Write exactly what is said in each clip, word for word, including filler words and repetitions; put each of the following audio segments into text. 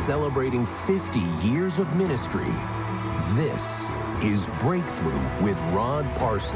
celebrating fifty years of ministry. This is Breakthrough with Rod Parsley.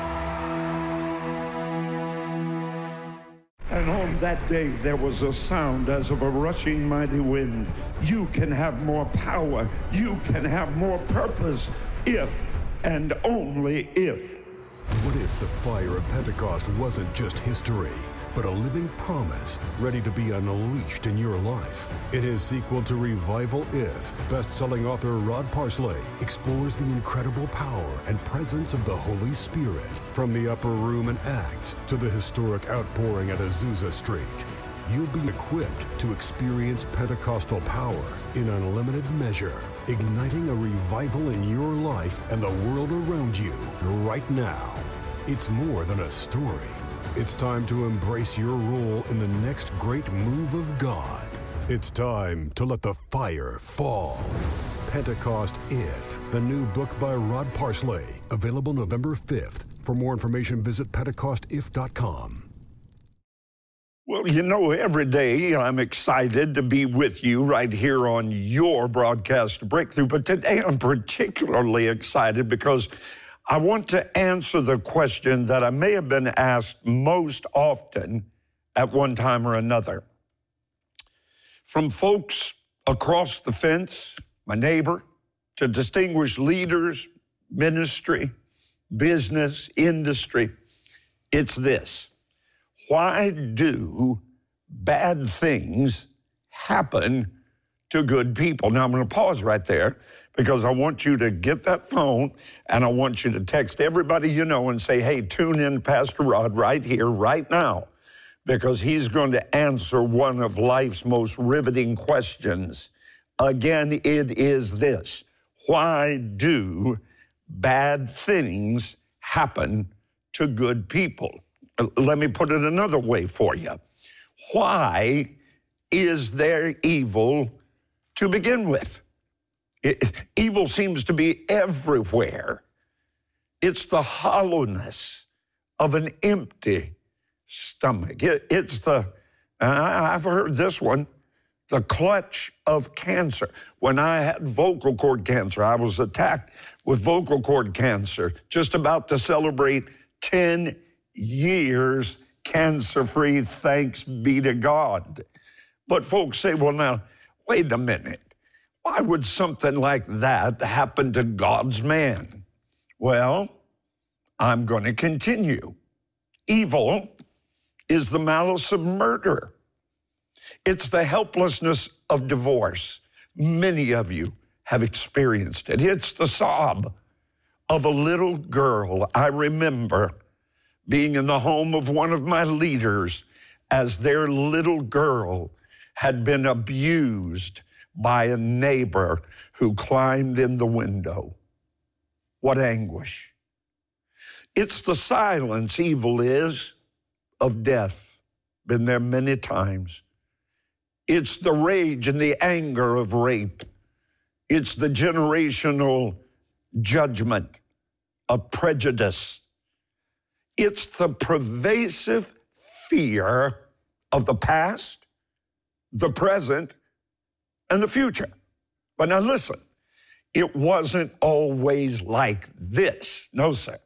And on that day, there was a sound as of a rushing mighty wind. You can have more power. You can have more purpose if and only if. What if the fire of Pentecost wasn't just history, but a living promise ready to be unleashed in your life? In his sequel to Revival If, best-selling author Rod Parsley explores the incredible power and presence of the Holy Spirit, from the upper room in Acts to the historic outpouring at Azusa Street. You'll be equipped to experience Pentecostal power in unlimited measure, igniting a revival in your life and the world around you right now. It's more than a story. It's time to embrace your role in the next great move of God. It's time to let the fire fall. Pentecost If, the new book by Rod Parsley, available November fifth. For more information, visit pentecost if dot com. Well, you know, every day I'm excited to be with you right here on your broadcast Breakthrough. But today I'm particularly excited because I want to answer the question that I may have been asked most often at one time or another. From folks across the fence, my neighbor, to distinguished leaders, ministry, business, industry, it's this. Why do bad things happen to good people? Now, I'm going to pause right there because I want you to get that phone and I want you to text everybody you know and say, hey, tune in Pastor Rod right here, right now, because he's going to answer one of life's most riveting questions. Again, it is this. Why do bad things happen to good people? Let me put it another way for you. Why is there evil to begin with? It, evil seems to be everywhere. It's the hollowness of an empty stomach. It, it's the, I've heard this one, the clutch of cancer. When I had vocal cord cancer, I was attacked with vocal cord cancer, just about to celebrate ten years cancer-free, thanks be to God. But folks say, well, now, wait a minute. Why would something like that happen to God's man? Well, I'm going to continue. Evil is the malice of murder. It's the helplessness of divorce. Many of you have experienced it. It's the sob of a little girl. I remember being in the home of one of my leaders as their little girl had been abused by a neighbor who climbed in the window. What anguish. It's the silence, evil is, of death. Been there many times. It's the rage and the anger of rape. It's the generational judgment of prejudice. It's the pervasive fear of the past, the present, and the future. But now listen, it wasn't always like this. No, sir.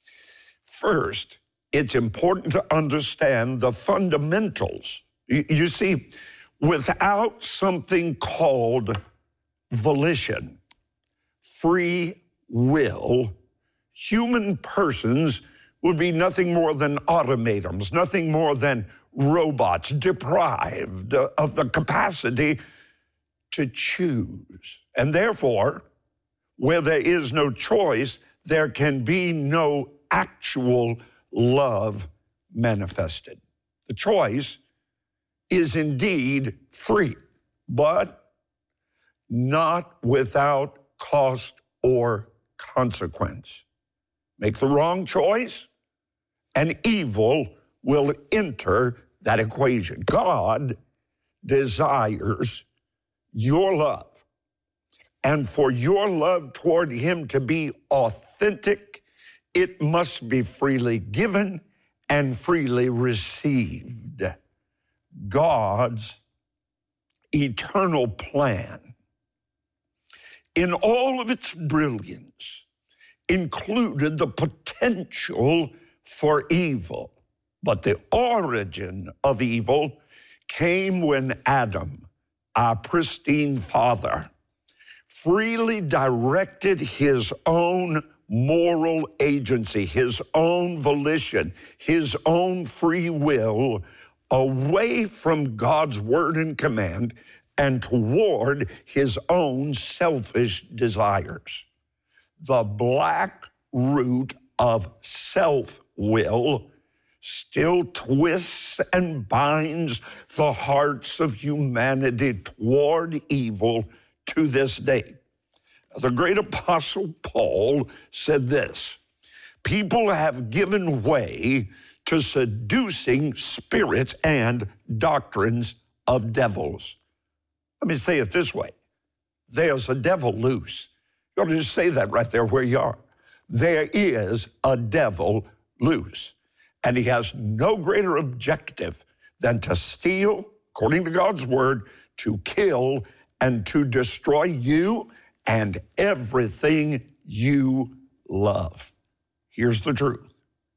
First, it's important to understand the fundamentals. You see, without something called volition, free will, human persons would be nothing more than automatons, nothing more than robots, deprived of the capacity to choose. And therefore, where there is no choice, there can be no actual love manifested. The choice is indeed free, but not without cost or consequence. Make the wrong choice, and evil will enter that equation. God desires your love, and for your love toward him to be authentic, it must be freely given and freely received. God's eternal plan, in all of its brilliance, included the potential for evil. But the origin of evil came when Adam, our pristine father, freely directed his own moral agency, his own volition, his own free will away from God's word and command and toward his own selfish desires. The black root of self-will still twists and binds the hearts of humanity toward evil to this day. The great apostle Paul said this: people have given way to seducing spirits and doctrines of devils. Let me say it this way: there's a devil loose. You ought to just say that right there where you are. There is a devil loose, and he has no greater objective than to steal, according to God's word, to kill, and to destroy you and everything you love. Here's the truth.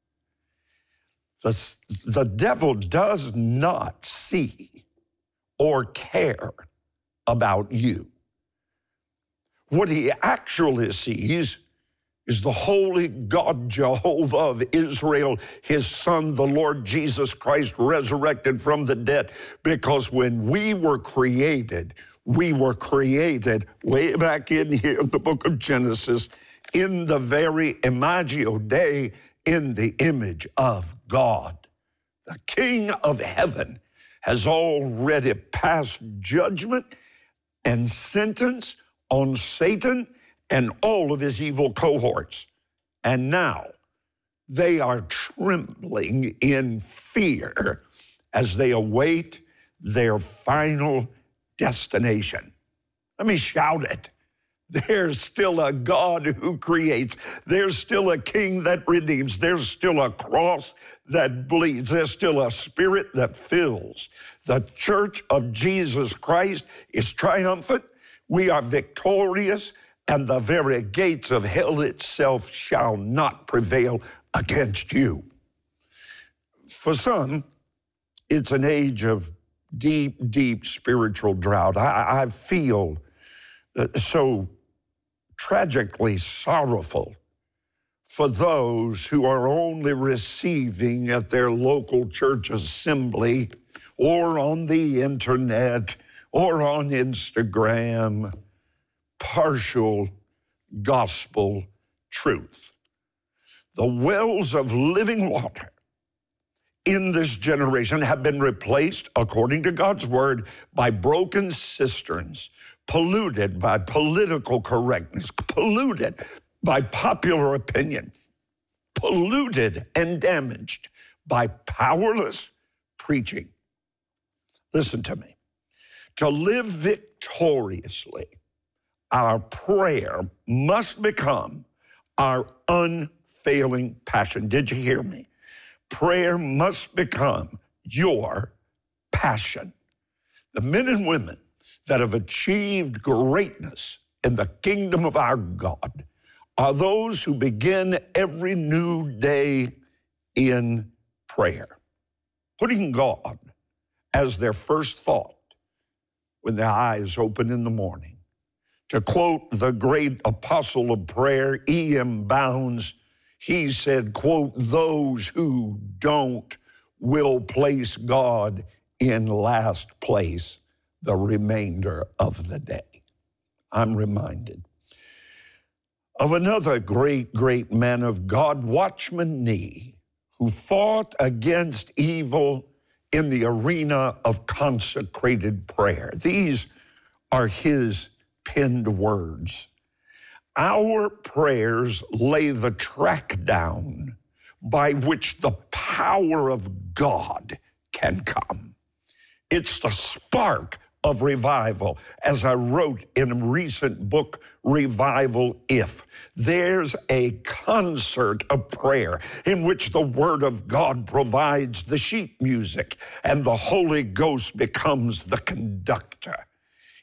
The, the devil does not see or care about you. What he actually sees is the holy God Jehovah of Israel, his son, the Lord Jesus Christ, resurrected from the dead. Because when we were created, we were created way back in here in the book of Genesis, in the very Imago Dei, in the image of God. The King of heaven has already passed judgment and sentence on Satan and all of his evil cohorts. And now they are trembling in fear as they await their final destination. Let me shout it. There's still a God who creates. There's still a king that redeems. There's still a cross that bleeds. There's still a spirit that fills. The church of Jesus Christ is triumphant. We are victorious, and the very gates of hell itself shall not prevail against you. For some, it's an age of deep, deep spiritual drought. I, I feel so tragically sorrowful for those who are only receiving at their local church assembly or on the internet or on Instagram partial gospel truth. The wells of living water in this generation have been replaced, according to God's word, by broken cisterns, polluted by political correctness, polluted by popular opinion, polluted and damaged by powerless preaching. Listen to me. To live victoriously, our prayer must become our unfailing passion. Did you hear me? Prayer must become your passion. The men and women that have achieved greatness in the kingdom of our God are those who begin every new day in prayer, putting God as their first thought when their eyes open in the morning. To quote the great apostle of prayer, E M Bounds, he said, quote, those who don't will place God in last place the remainder of the day. I'm reminded of another great, great man of God, Watchman Nee, who fought against evil in the arena of consecrated prayer. These are his penned words. Our prayers lay the track down by which the power of God can come. It's the spark of revival. As I wrote in a recent book, Revival If, there's a concert of prayer in which the Word of God provides the sheet music and the Holy Ghost becomes the conductor.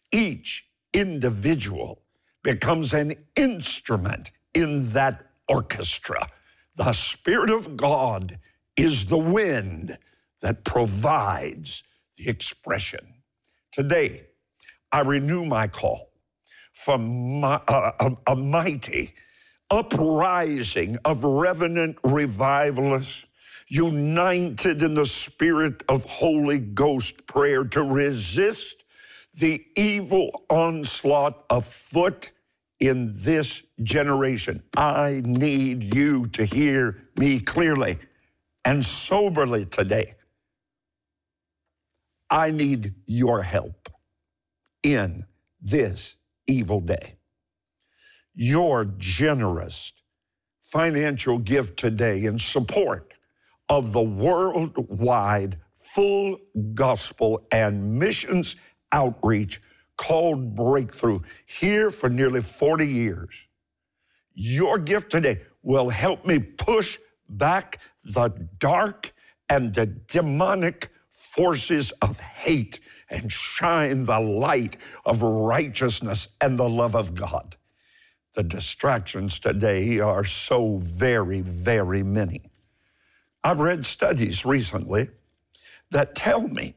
Each individual becomes an instrument in that orchestra. The Spirit of God is the wind that provides the expression. Today, I renew my call from my, uh, a, a mighty uprising of revenant revivalists united in the spirit of Holy Ghost prayer to resist the evil onslaught afoot in this generation. I need you to hear me clearly and soberly today. I need your help in this evil day. Your generous financial gift today in support of the worldwide full gospel and missions outreach called Breakthrough, here for nearly forty years. Your gift today will help me push back the dark and the demonic forces of hate and shine the light of righteousness and the love of God. The distractions today are so very, very many. I've read studies recently that tell me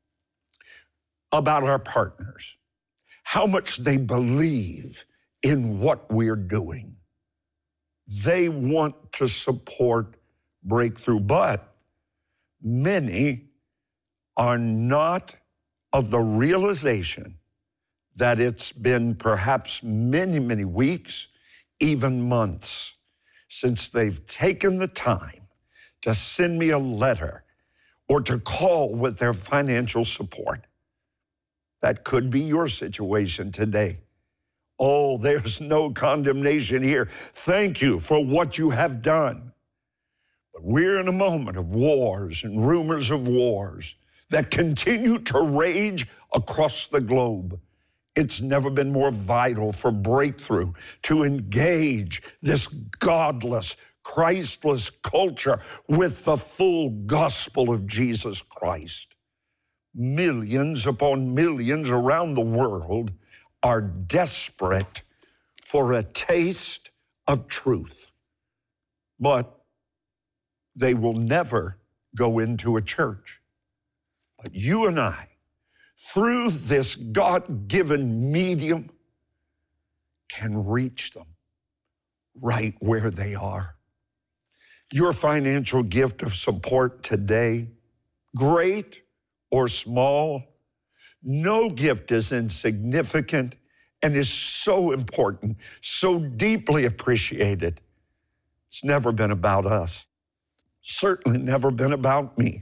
about our partners, how much they believe in what we're doing. They want to support Breakthrough, but many are not of the realization that it's been perhaps many, many weeks, even months, since they've taken the time to send me a letter or to call with their financial support. That could be your situation today. Oh, there's no condemnation here. Thank you for what you have done. But we're in a moment of wars and rumors of wars that continue to rage across the globe. It's never been more vital for Breakthrough to engage this godless, Christless culture with the full gospel of Jesus Christ. Millions upon millions around the world are desperate for a taste of truth, but they will never go into a church. But you and I, through this God-given medium, can reach them right where they are. Your financial gift of support today, great or small, no gift is insignificant and is so important, so deeply appreciated. It's never been about us. Certainly never been about me.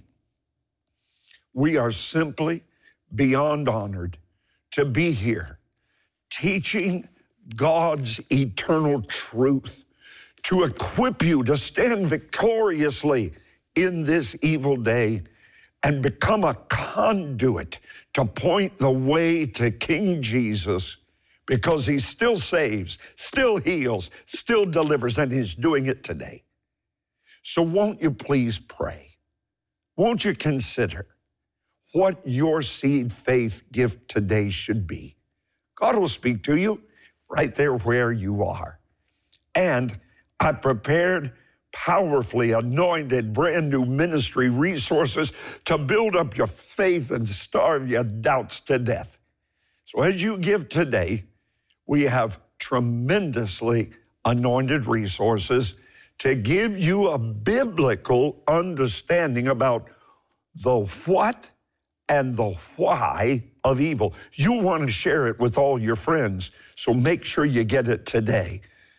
We are simply beyond honored to be here teaching God's eternal truth, to equip you to stand victoriously in this evil day and become a conduit to point the way to King Jesus, because he still saves, still heals, still delivers, and he's doing it today. So won't you please pray? Won't you consider what your seed faith gift today should be? God will speak to you right there where you are. And I prepared powerfully anointed, brand new ministry resources to build up your faith and starve your doubts to death. So as you give today, we have tremendously anointed resources to give you a biblical understanding about the what and the why of evil. You want to share it with all your friends, so make sure you get it today.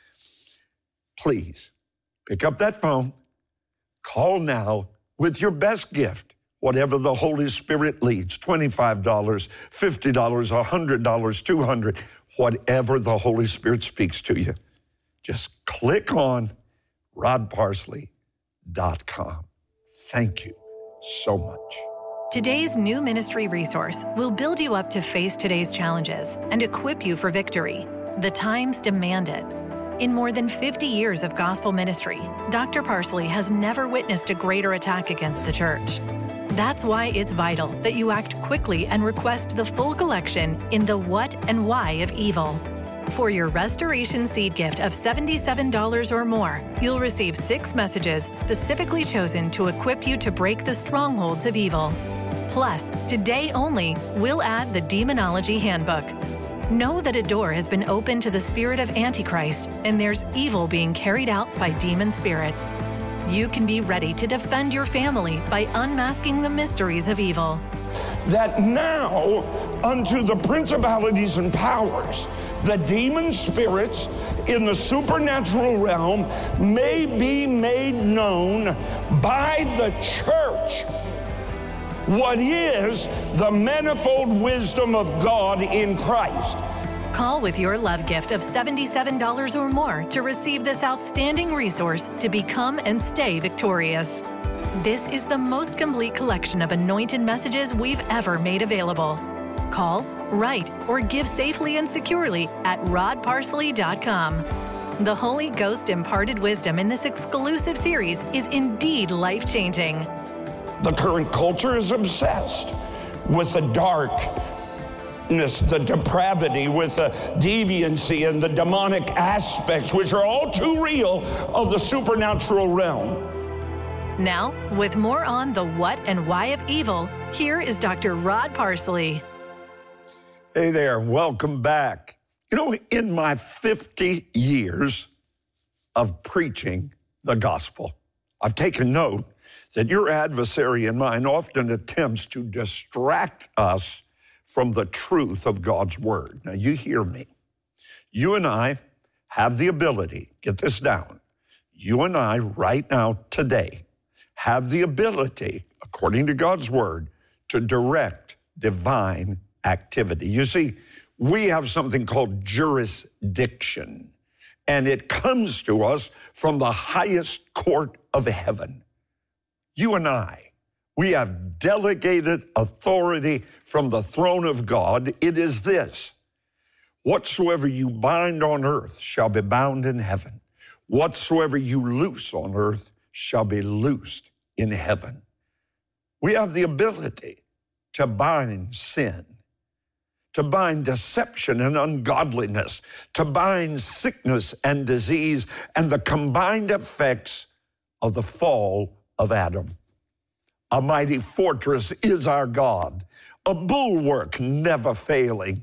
Please, pick up that phone, call now with your best gift, whatever the Holy Spirit leads, twenty-five dollars, fifty dollars, one hundred dollars, two hundred dollars, whatever the Holy Spirit speaks to you. Just click on rod parsley dot com. Thank you so much. Today's new ministry resource will build you up to face today's challenges and equip you for victory. The times demand it. In more than fifty years of gospel ministry, Doctor Parsley has never witnessed a greater attack against the church. That's why it's vital that you act quickly and request the full collection in The What and Why of Evil. For your restoration seed gift of seventy-seven dollars or more, you'll receive six messages specifically chosen to equip you to break the strongholds of evil. Plus, today only, we'll add the Demonology Handbook. Know that a door has been opened to the spirit of Antichrist, and there's evil being carried out by demon spirits. You can be ready to defend your family by unmasking the mysteries of evil. That now unto the principalities and powers, the demon spirits in the supernatural realm may be made known by the church what is the manifold wisdom of God in Christ. Call with your love gift of seventy-seven dollars or more to receive this outstanding resource to become and stay victorious. This is the most complete collection of anointed messages we've ever made available. Call, write, or give safely and securely at rod parsley dot com. The Holy Ghost imparted wisdom in this exclusive series is indeed life-changing. The current culture is obsessed with the darkness, the depravity, with the deviancy and the demonic aspects, which are all too real, of the supernatural realm. Now, with more on the what and why of evil, here is Doctor Rod Parsley. Hey there, welcome back. You know, in my fifty years of preaching the gospel, I've taken note that your adversary and mine often attempts to distract us from the truth of God's word. Now, you hear me. You and I have the ability, get this down, you and I right now, today, have the ability, according to God's word, to direct divine activity. You see, we have something called jurisdiction, and it comes to us from the highest court of heaven. You and I, we have delegated authority from the throne of God. It is this: whatsoever you bind on earth shall be bound in heaven. Whatsoever you loose on earth shall be loosed in heaven. We have the ability to bind sin, to bind deception and ungodliness, to bind sickness and disease, and the combined effects of the fall of Adam. A mighty fortress is our God, a bulwark never failing.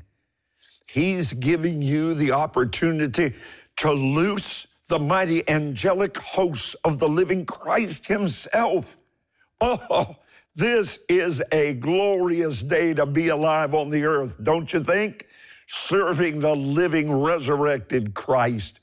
He's giving you the opportunity to loose the mighty angelic hosts of the living Christ himself. Oh, this is a glorious day to be alive on the earth, don't you think? Serving the living, resurrected Christ.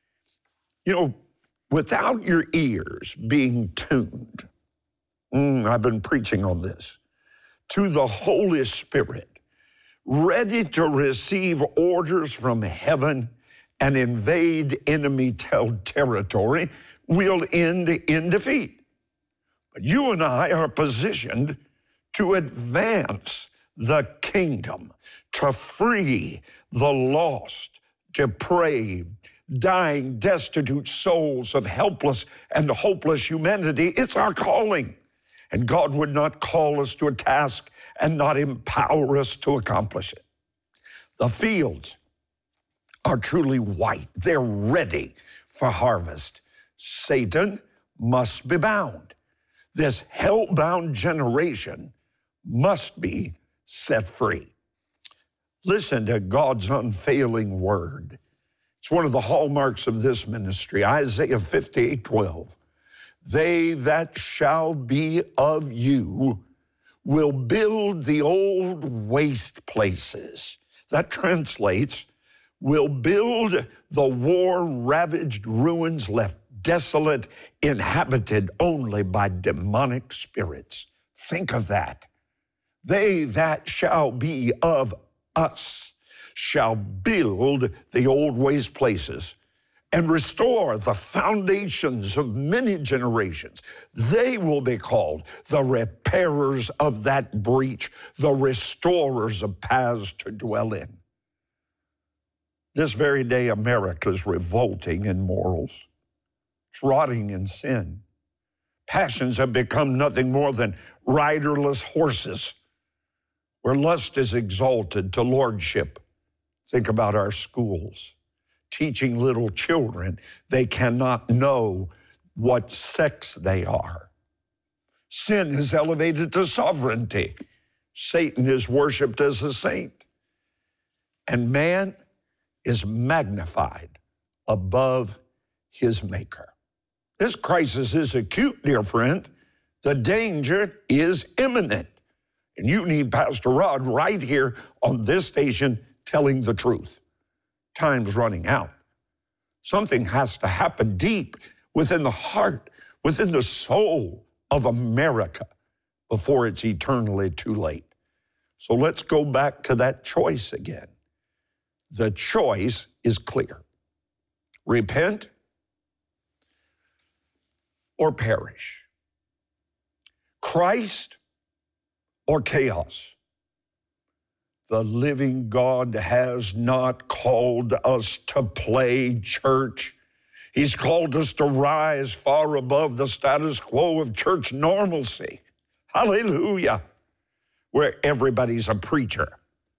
You know, without your ears being tuned, mm, I've been preaching on this, to the Holy Spirit, ready to receive orders from heaven and invade enemy territory, will end in defeat. But you and I are positioned to advance the kingdom, to free the lost, depraved, dying, destitute souls of helpless and hopeless humanity. It's our calling. And God would not call us to a task and not empower us to accomplish it. The fields are truly white. They're ready for harvest. Satan must be bound. This hell-bound generation must be set free. Listen to God's unfailing word. It's one of the hallmarks of this ministry, Isaiah fifty-eight twelve. They that shall be of you will build the old waste places. That translates, will build the war-ravaged ruins left desolate, inhabited only by demonic spirits. Think of that. They that shall be of us shall build the old waste places and restore the foundations of many generations. They will be called the repairers of that breach, the restorers of paths to dwell in. This very day, America's revolting in morals. It's rotting in sin. Passions have become nothing more than riderless horses, where lust is exalted to lordship. Think about our schools, teaching little children they cannot know what sex they are. Sin is elevated to sovereignty. Satan is worshiped as a saint. And man is magnified above his maker. This crisis is acute, dear friend. The danger is imminent. And you need Pastor Rod right here on this station telling the truth. Time's running out. Something has to happen deep within the heart, within the soul of America before it's eternally too late. So let's go back to that choice again. The choice is clear. Repent or perish. Christ or chaos. The living God has not called us to play church. He's called us to rise far above the status quo of church normalcy. Hallelujah. Where everybody's a preacher.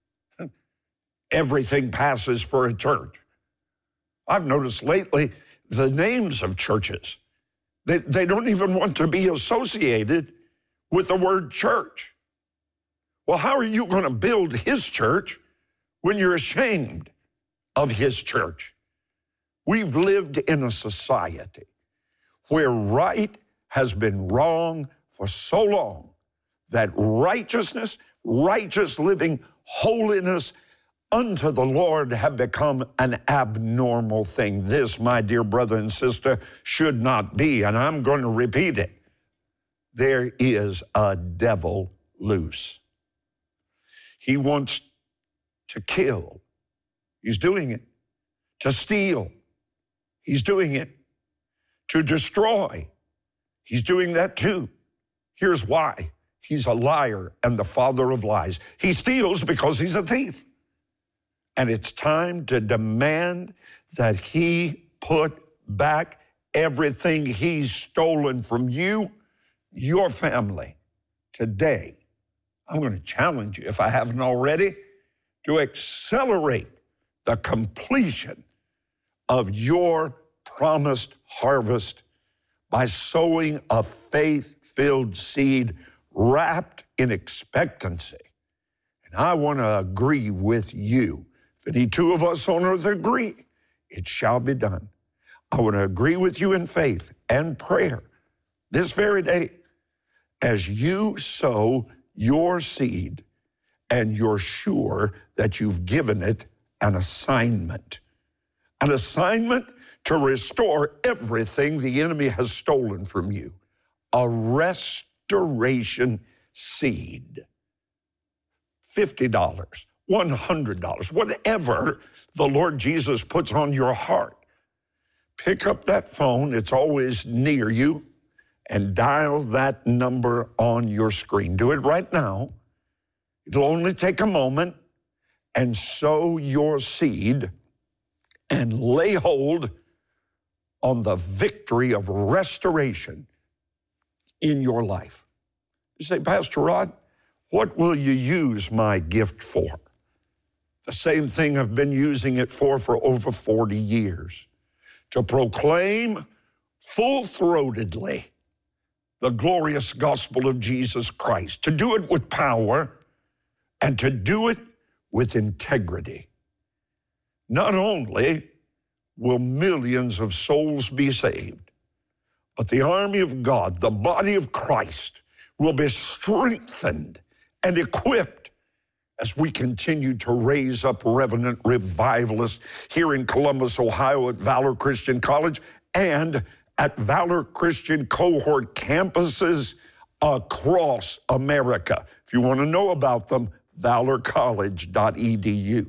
Everything passes for a church. I've noticed lately the names of churches, they, they don't even want to be associated with the word church. Well, how are you going to build his church when you're ashamed of his church? We've lived in a society where right has been wrong for so long that righteousness, righteous living, holiness unto the Lord have become an abnormal thing. This, my dear brother and sister, should not be, and I'm going to repeat it. There is a devil loose. He wants to kill. He's doing it. To steal. He's doing it. To destroy. He's doing that too. Here's why. He's a liar and the father of lies. He steals because he's a thief. And it's time to demand that he put back everything he's stolen from you, your family. Today, I'm going to challenge you, if I haven't already, to accelerate the completion of your promised harvest by sowing a faith-filled seed wrapped in expectancy. And I want to agree with you. If any two of us on earth agree, it shall be done. I want to agree with you in faith and prayer this very day as you sow your seed and you're sure that you've given it an assignment. An assignment to restore everything the enemy has stolen from you. A restoration seed. fifty dollars, one hundred dollars, whatever the Lord Jesus puts on your heart. Pick up that phone, it's always near you, and dial that number on your screen. Do it right now. It'll only take a moment, and sow your seed and lay hold on the victory of restoration in your life. You say, Pastor Rod, what will you use my gift for? The same thing I've been using it for for over forty years. To proclaim full-throatedly the glorious gospel of Jesus Christ. To do it with power and to do it with integrity. Not only will millions of souls be saved, but the army of God, the body of Christ, will be strengthened and equipped as we continue to raise up revenant revivalists here in Columbus, Ohio at Valor Christian College and at Valor Christian cohort campuses across America. If you want to know about them, valor college dot e d u.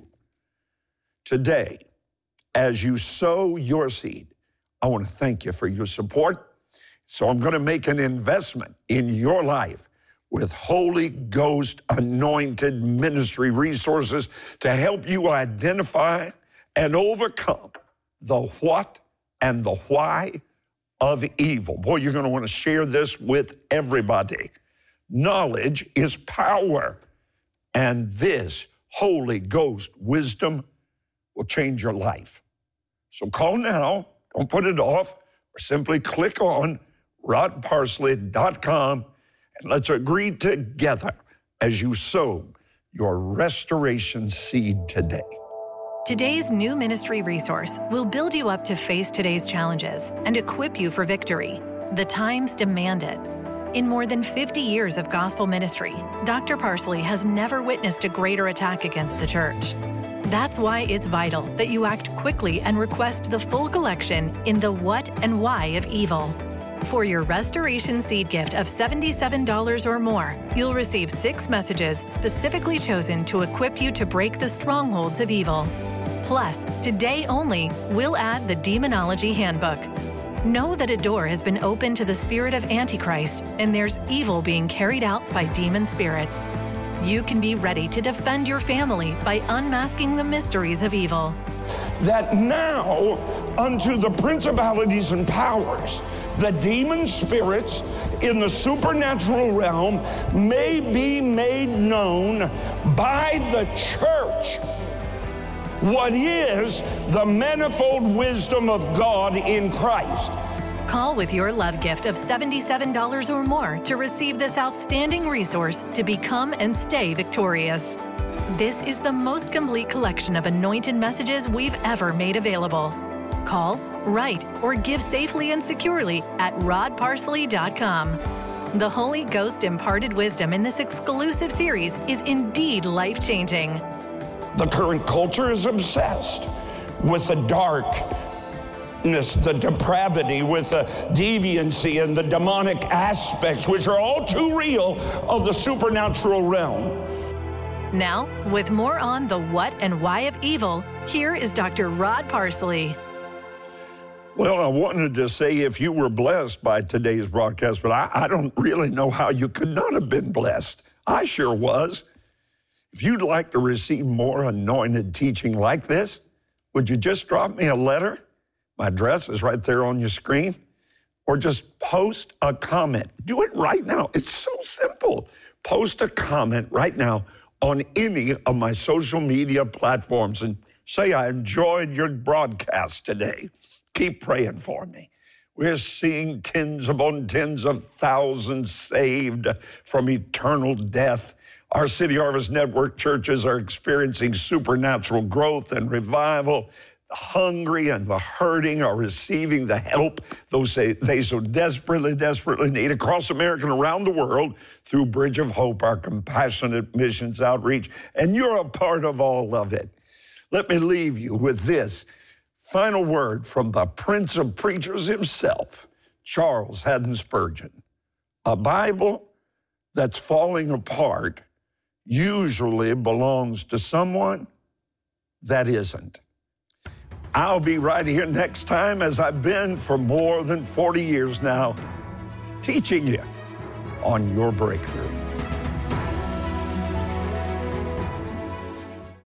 Today, as you sow your seed, I want to thank you for your support. So I'm going to make an investment in your life with Holy Ghost anointed ministry resources to help you identify and overcome the what and the why of evil. Boy, you're going to want to share this with everybody. knowledge is power. And this Holy Ghost wisdom will change your life. So call now, don't put it off, or simply click on rod parsley dot com and let's agree together as you sow your restoration seed today. Today's new ministry resource will build you up to face today's challenges and equip you for victory. The times demand it. In more than fifty years of gospel ministry, Doctor Parsley has never witnessed a greater attack against the church. That's why it's vital that you act quickly and request the full collection in The What and Why of Evil. For your restoration seed gift of seventy-seven dollars or more, you'll receive six messages specifically chosen to equip you to break the strongholds of evil. Plus, today only, we'll add the Demonology Handbook. Know that a door has been opened to the spirit of Antichrist, and there's evil being carried out by demon spirits. You can be ready to defend your family by unmasking the mysteries of evil. That now unto the principalities and powers, the demon spirits in the supernatural realm may be made known by the church what is the manifold wisdom of God in Christ. Call with your love gift of seventy-seven dollars or more to receive this outstanding resource to become and stay victorious. This is the most complete collection of anointed messages we've ever made available. Call, write, or give safely and securely at rod parsley dot com. The Holy Ghost imparted wisdom in this exclusive series is indeed life-changing. The current culture is obsessed with the darkness, the depravity, with the deviancy and the demonic aspects, which are all too real, of the supernatural realm. Now, with more on the what and why of evil, here is Doctor Rod Parsley. Well, I wanted to say if you were blessed by today's broadcast, but I, I don't really know how you could not have been blessed. I sure was. If you'd like to receive more anointed teaching like this, would you just drop me a letter? My address is right there on your screen. Or just post a comment. Do it right now. It's so simple. Post a comment right now on any of my social media platforms and say, I enjoyed your broadcast today. Keep praying for me. We're seeing tens upon tens of thousands saved from eternal death. Our City Harvest Network churches are experiencing supernatural growth and revival. The hungry and the hurting are receiving the help those they, they so desperately, desperately need across America and around the world through Bridge of Hope, our compassionate missions outreach. And you're a part of all of it. Let me leave you with this final word from the Prince of Preachers himself, Charles Haddon Spurgeon. A Bible that's falling apart usually belongs to someone that isn't. I'll be right here next time, as I've been for more than forty years now, teaching you on your breakthrough.